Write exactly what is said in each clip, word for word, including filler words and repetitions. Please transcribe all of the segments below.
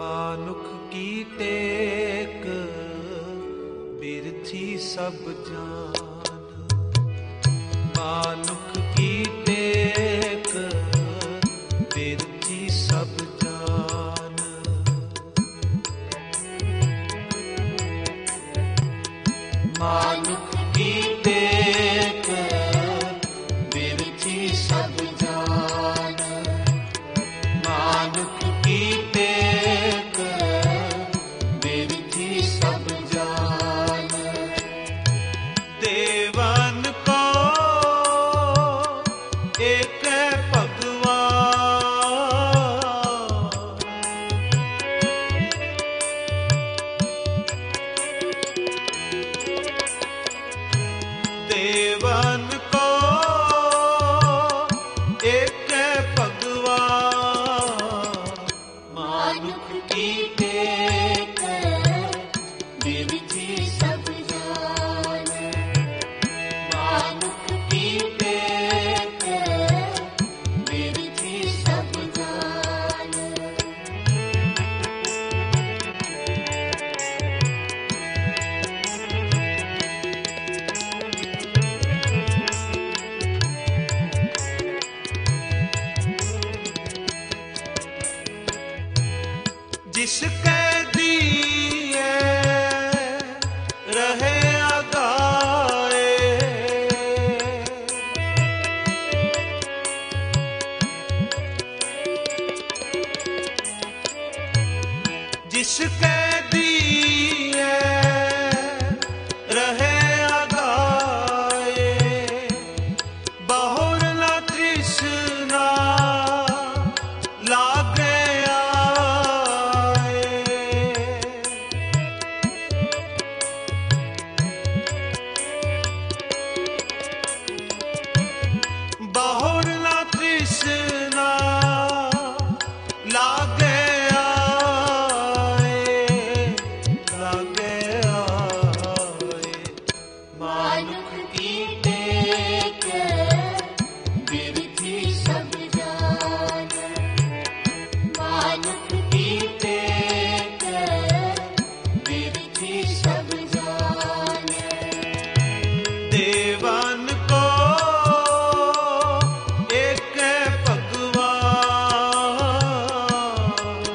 मानुख की टेक बिरथी सब जान। मानुख की टेक बिरथी सब जान। मानुख की टेक बिरथी सब जान। मानुख की टेक बिरथी सब जान। देवन को एक भगवान। देवन को एक भगवान। मानुख की टेक बिरथी सब जान। मानुख की टेक बिरथी सब जान। जिसके दिए रहे अगाए। जिसके दिए रहे अगाए। बहुर न तृष्णा लागे बहुर न तृष्णा लागे आए। लागे आए। मानुख की टेक बिरथी सब जान। मानुख की टेक बिरथी सब जान। देवन को एक भगवान।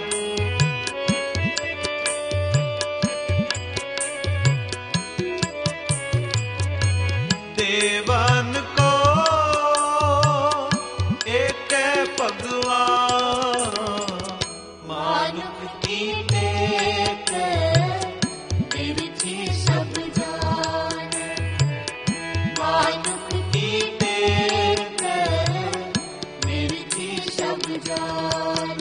देवन को एक भगवान। मानुख की टेक बिरथी सब जान। मानुख की टेक बिरथी सब जान।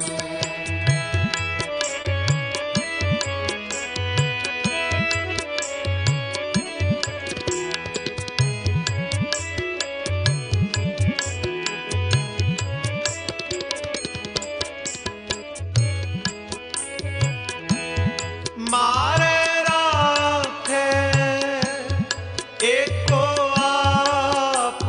मारे राखे एको आप।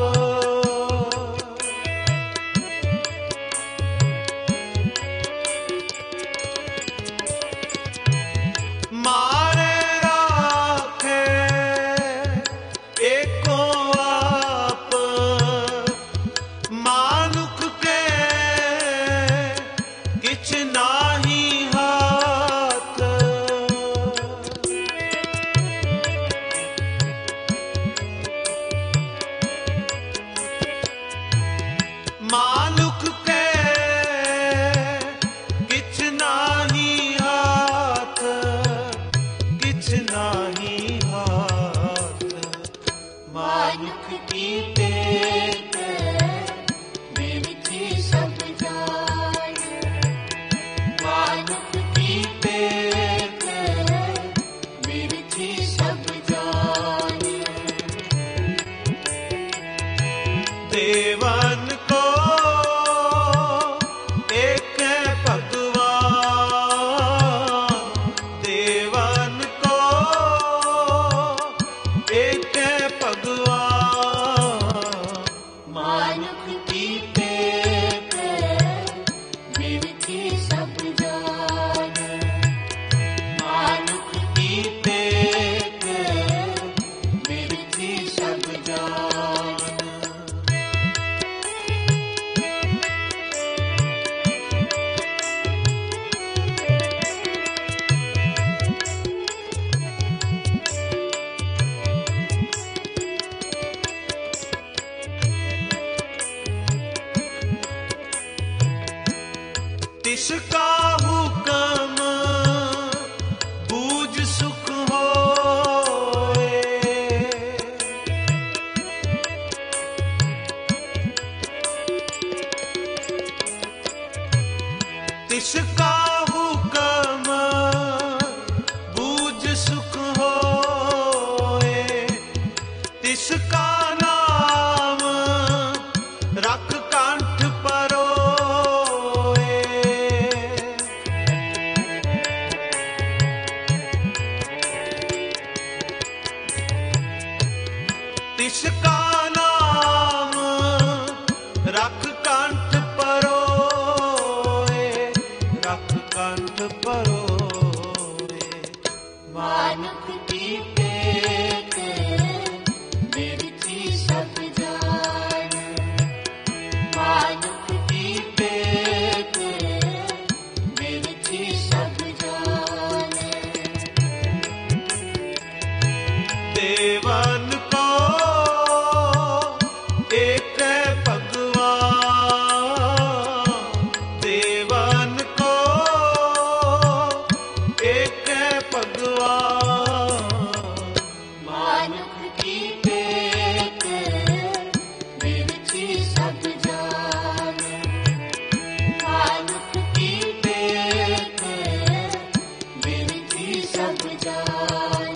तिसका हुक्म बूझ सुख होए। तिसका हुक्म बूझ सुख होए। तिसका नाम रख कंठ परोए। तिसका नाम रख कंठ परोए। रख कंठ परोए। मानुख की टेक बिरथी सब जान। मानुख की टेक बिरथी सब जान। देवन को एक भगवान। देवन को एक भगवान। मानुख की टेक बिरथी सब जान। मानुख की टेक बिरथी सब जान।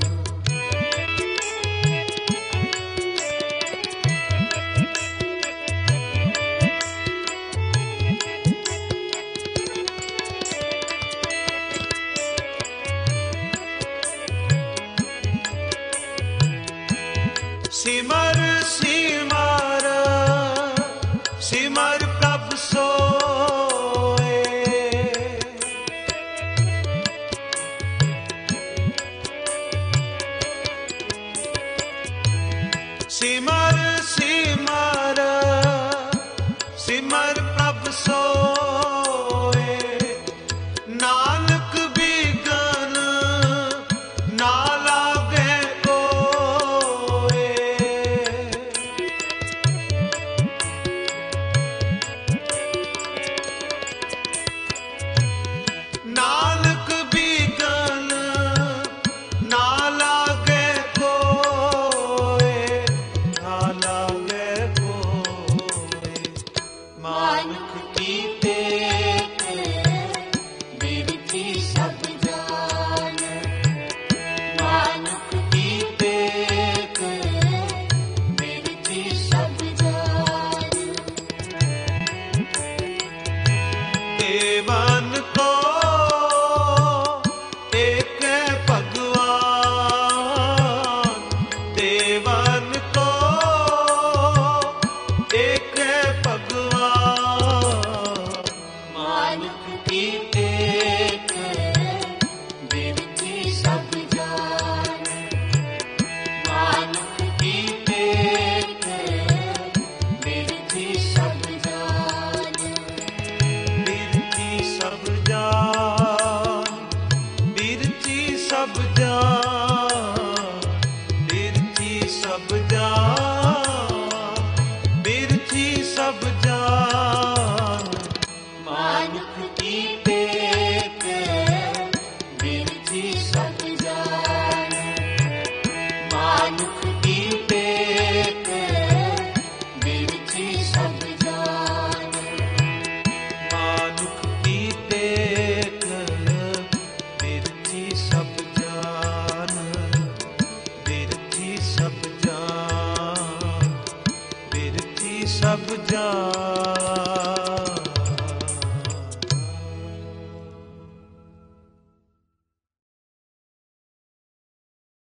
सिमर सिमर सिमर प्रभ सोए। सिमर सिमर सिमर प्रभ सोए। नानक बिगन ना लागे कोए। नानक बिगन ना लागे कोए। ना लागे कोए। मानुख की टेक बिरथी सब जान। मानुख की टेक बिरथी सब जान। देवन को एक भगवान। देवन को एक भगवान। मानुख की टेक बिरथी सब जान। मानुख की टेक बिरथी सब जान। बिरथी सब जान। बिरथी सब जान। बिरथी सब जान। बिरथी सब जान। मानुख की टेक बिरथी सब जान। मानुख की टेक बिरथी सब जान। मानुख की टेक बिरथी सब जान। बिरथी सब जान। बिरथी सब जान।